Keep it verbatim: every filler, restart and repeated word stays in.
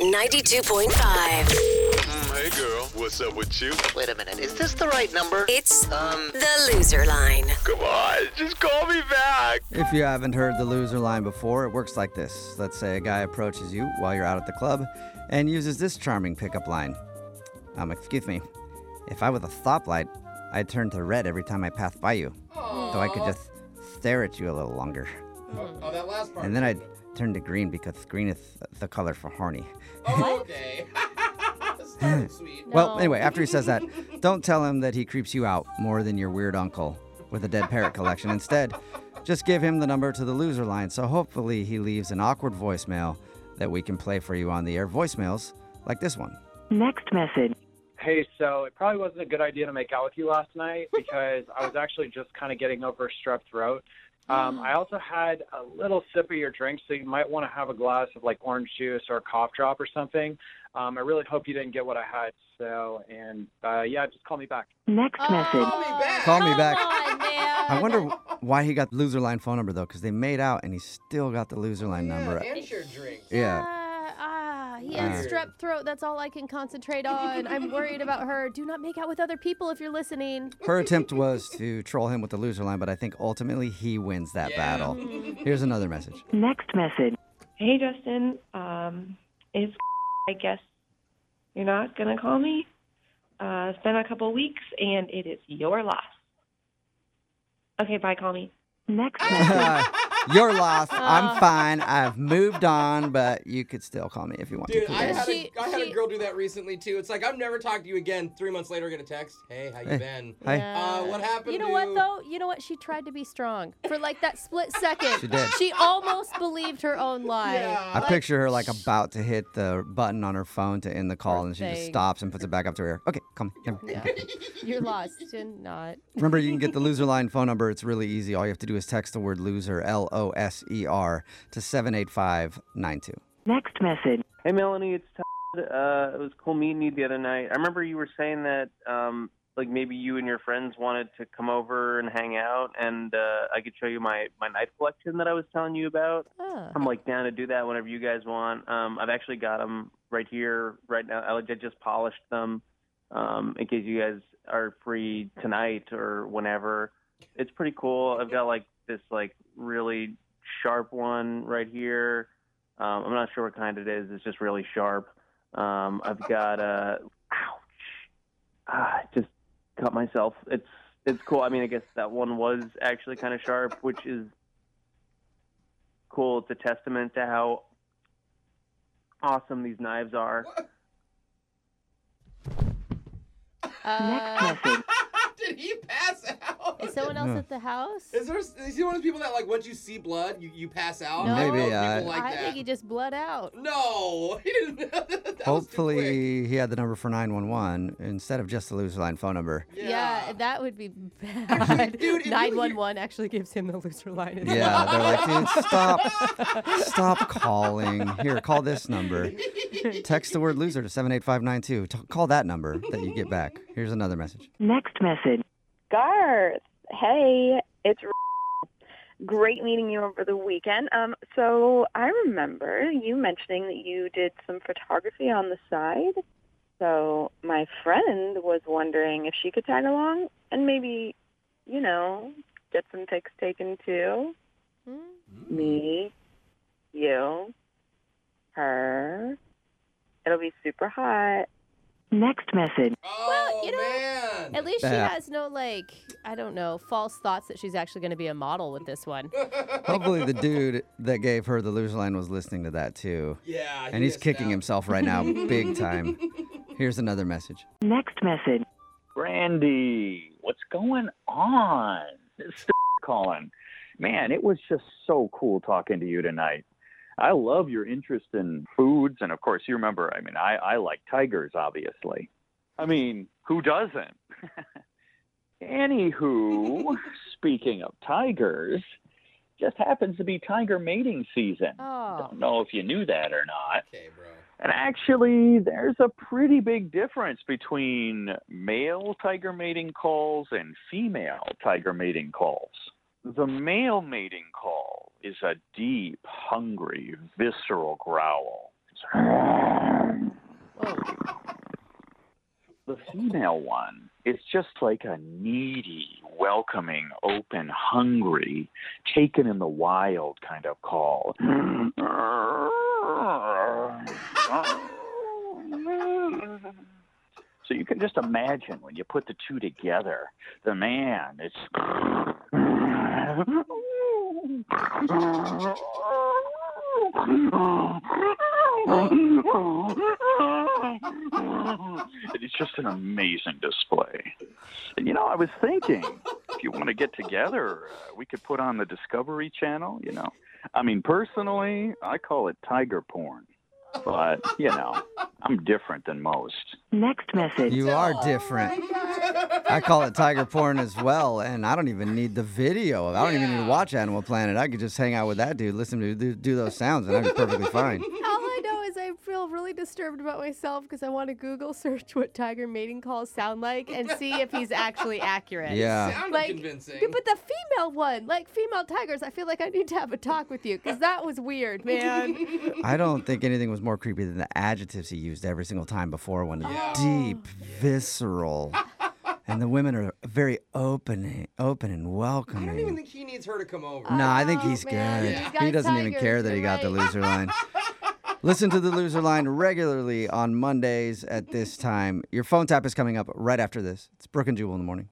ninety-two point five. Mm, hey, girl. What's up with you? Wait a minute. Is this the right number? It's Um, the Loser Line. Come on, just call me back. If you haven't heard the loser line before, it works like this. Let's say a guy approaches you while you're out at the club and uses this charming pickup line. Um, excuse me. If I was a stoplight, I'd turn to red every time I passed by you. Aww. So I could just stare at you a little longer. Oh, oh, that last part. And then I'd turn to green because green is the color for horny. Oh, okay. Started sweet. Well, anyway, after he says that, don't tell him that he creeps you out more than your weird uncle with a dead parrot collection. Instead, just give him the number to the loser line, so hopefully he leaves an awkward voicemail that we can play for you on the air. Voicemails like this one. Next message. Hey, so it probably wasn't a good idea to make out with you last night because I was actually just kind of getting over strep throat. Um, I also had a little sip of your drink, so you might want to have a glass of like orange juice or a cough drop or something. Um, I really hope you didn't get what I had. So, and uh, yeah, just call me back. Next message. Call me back. Call me back. on, man. I wonder why he got the loser line phone number, though, because they made out and he still got the loser line Yeah, number. and shared drinks. Yeah. Ah, ah, he has Weird. strep throat. That's all I can concentrate on. I'm worried about her. Do not make out with other people if you're listening. Her attempt was to troll him with the loser line, but I think ultimately he wins that Yeah. battle. Here's another message. Next message. Hey, Justin. Um, it's, I guess you're not going to call me. Uh, it's been a couple weeks, and it is your loss. Okay, bye, call me. Next message. You're lost. I'm Uh. fine. I've moved on, but you could still call me if you want Dude, to. I please. had, She- a, I had she- a girl do that recently, too. It's like, I'm never talking to you again. Three months later, I get a text. Hey, how you Hey. been? Hi. Uh, what happened You know to- what, though? You know what? She tried to be strong. For like that split second. She did. She almost believed her own lie. Yeah. I picture her like about to hit the button on her phone to end the call, Poor and she just thing. stops and puts it back up to her ear. Okay, come. come. Yeah. You're lost and not. Remember, you can get the loser line phone number. It's really easy. All you have to do is text the word loser, L O S E R, to seven eight five nine two. Next message. Hey, Melanie, it's Todd. Uh, it was cool meeting you the other night. I remember you were saying that, um, like, maybe you and your friends wanted to come over and hang out, and uh, I could show you my, my knife collection that I was telling you about. Oh. I'm, like, down to do that whenever you guys want. Um, I've actually got them right here, right now. I I just polished them um, in case you guys are free tonight or whenever. It's pretty cool. I've got, like, this, like, really sharp one right here. Um, I'm not sure what kind it is. It's just really sharp. Um, I've got a, ouch, ah, I just cut myself. It's it's cool. I mean, I guess that one was actually kind of sharp, which is cool. It's a testament to how awesome these knives are. Next Uh, message. Did he pass out? is someone else Yeah. at the house? Is there? Is he one of those people that, like, once you see blood, you, you pass out? No. I know Maybe, people uh, like I that. think he just bled out. No, he didn't. that was too quick. Hopefully, he had the number for nine one one instead of just the loser line phone number. Yeah, that would be bad. Actually, dude, if you nine one one actually gives him the loser line. as Yeah, well. they're like, dude, stop, stop calling. Here, call this number. Text the word loser to seven eight five nine two. T- call that number that you get back. Here's another message. Next message. Garth, hey, it's great meeting you over the weekend. Um, so I remember you mentioning that you did some photography on the side. So my friend was wondering if she could tag along and maybe, you know, get some pics taken too. Hmm? Me, you, her. It'll be super hot. Next message. Oh, Well, you know, man. At least she Yeah. has no, like, I don't know, false thoughts that she's actually going to be a model with this one. Hopefully, the dude that gave her the loser line was listening to that too. Yeah. he And he's missed kicking out. himself right now, big time. Here's another message. Next message. Brandy, what's going on? It's calling. Man, it was just so cool talking to you tonight. I love your interest in foods, and of course, you remember, I mean, I, I like tigers, obviously. I mean, who doesn't? Anywho, speaking of tigers, just happens to be tiger mating season. Oh. Don't know if you knew that or not. Okay, bro. And actually, there's a pretty big difference between male tiger mating calls and female tiger mating calls. The male mating call is a deep, hungry, visceral growl. female one is just like a needy, welcoming, open, hungry, taken in the wild kind of call. So you can just imagine when you put the two together, the man is. It's just an amazing display. And you know, I was thinking, if you want to get together, uh, we could put on the Discovery Channel, you know. I mean, personally, I call it tiger porn. But, you know, I'm different than most. Next message. You are different. I call it tiger porn as well, and I don't even need the video. I don't even need to watch Animal Planet. I could just hang out with that dude, listen to do, do those sounds, and I'd be perfectly fine. All I know is I feel really disturbed about myself because I want to Google search what tiger mating calls sound like and see if he's actually accurate. Yeah. Sounded Like, convincing. yeah, but the female one, like female tigers, I feel like I need to have a talk with you because that was weird, man. I don't think anything was more creepy than the adjectives he used every single time before when Yeah. deep, visceral. And the women are very open, open and I welcoming. don't even think he needs her to come over. No, I think Oh, he's man, good. he's got He doesn't even tigers, care that he you're got the right. loser line. Listen to the loser line regularly on Mondays at this time. Your phone tap is coming up right after this. It's Brooke and Jewel in the morning.